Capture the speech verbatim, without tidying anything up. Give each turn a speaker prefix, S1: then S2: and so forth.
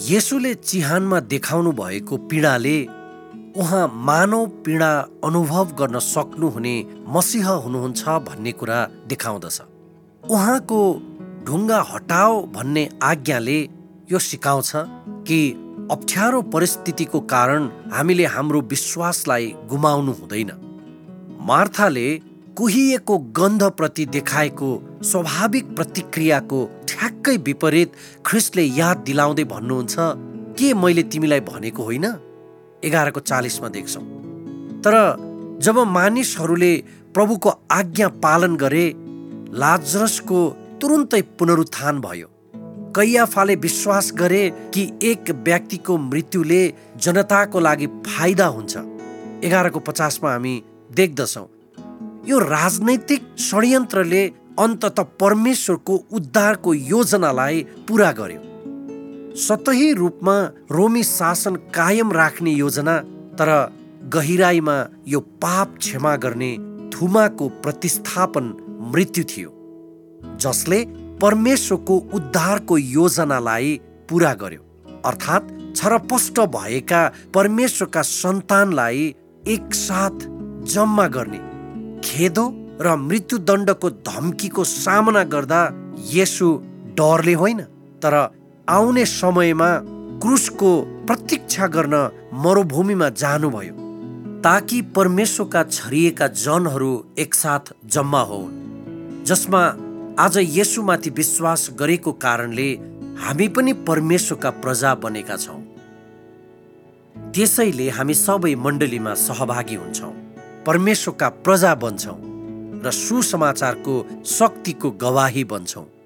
S1: येशूले चिहानमा देखाउनु भएको पीडाले उहाँ मानव पीडा अनुभव गर्न सक्नुहुने मसीह हुनुहुन्छ भन्ने कुरा देखाउँदछ। उहाँको ढुङ्गा हटाओ भन्ने आज्ञाले यो सिकाउँछ कि अप्ठ्यारो परिस्थितिको कारण हामीले हाम्रो विश्वासलाई गुमाउनु हुँदैन। मार्थाले कुहिएको गन्धप्रति देखाएको स्वाभाविक प्रतिक्रियाको ठ्याक्कै विपरीत ख्रिस्टले याद दिलाउँदै भन्नुहुन्छ, के मैले तिमीलाई भनेको होइन? एघारको चालिसमा देख्छौँ। तर जब मानिसहरूले प्रभुको आज्ञा पालन गरे, लाजरसको तुरुन्तै पुनरुत्थान भयो। कैयाफाले विश्वास गरे कि एक व्यक्तिको मृत्युले जनताको लागि फाइदा हुन्छ। एघारको पचासमा हामी देख्दछौँ, यो राजनैतिक षड्यन्त्रले अन्तत परमेश्वरको उद्धारको योजनालाई पुरा गर्यो। सतही रूपमा रोमी शासन कायम राख्ने योजना, तर गहिराईमा यो पाप क्षमा गर्ने थुमाको प्रतिस्थापन मृत्यु थियो, जसले परमेश्वरको उद्धारको योजनालाई पुरा गर्यो। अर्थात् छरपष्ट भएका परमेश्वरका सन्तानलाई एकसाथ जम्मा गर्ने, खेदो र मृत्युदण्डको धम्कीको सामना गर्दा येशू डरले होइन, तर आउने समयमा क्रुसको प्रतीक्षा गर्न मरुभूमिमा जानुभयो, ताकि परमेश्वरका छरिएका जनहरू एकसाथ जम्मा होउन्, जसमा आज येशूमाथि विश्वास गरेको कारणले हामी पनि परमेश्वरका प्रजा बनेका छौँ। त्यसैले हामी सबै मण्डलीमा सहभागी हुन्छौँ, परमेश्वरका प्रजा बन्छौँ र सुसमाचारको शक्तिको गवाही बन्छौँ।